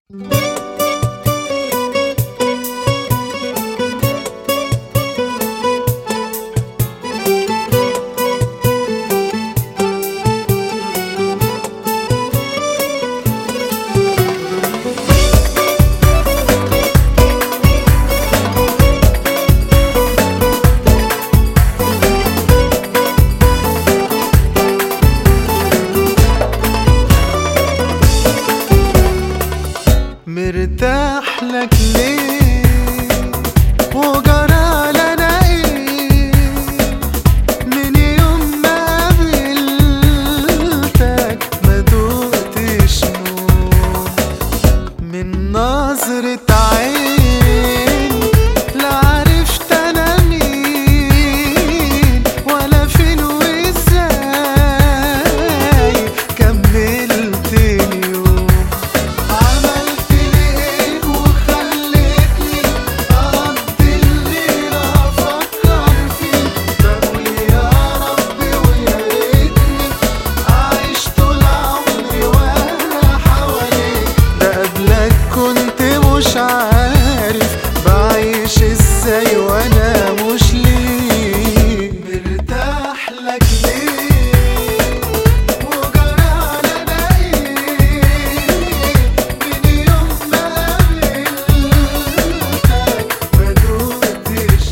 مرتاح لك ليه وجرى لنا ايه من يوم ما قابلتك ما دقتش نوم من نظرة عين لا عرفت انا مين ولا فين وازاي كملت اليوم مش عارف بعيش ازاي وانا مش ليه مرتاح لك ليه وجرى لنا ايه من يوم ما قابلتك ما دقتش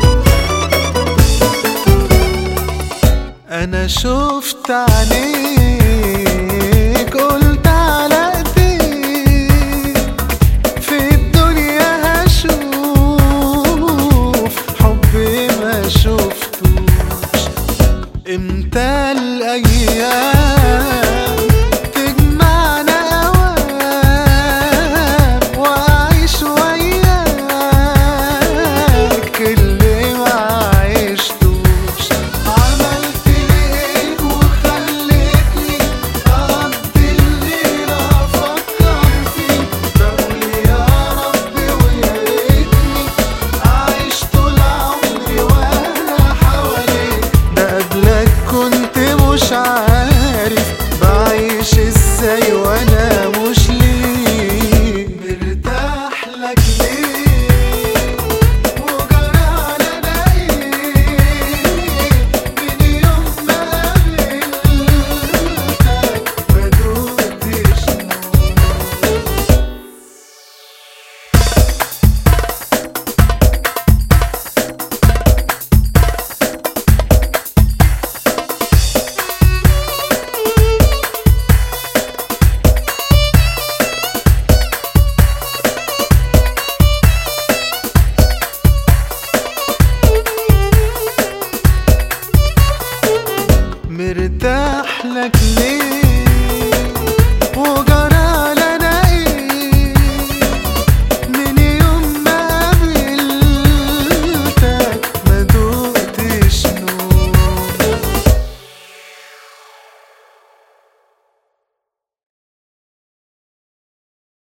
انا شفت عينيك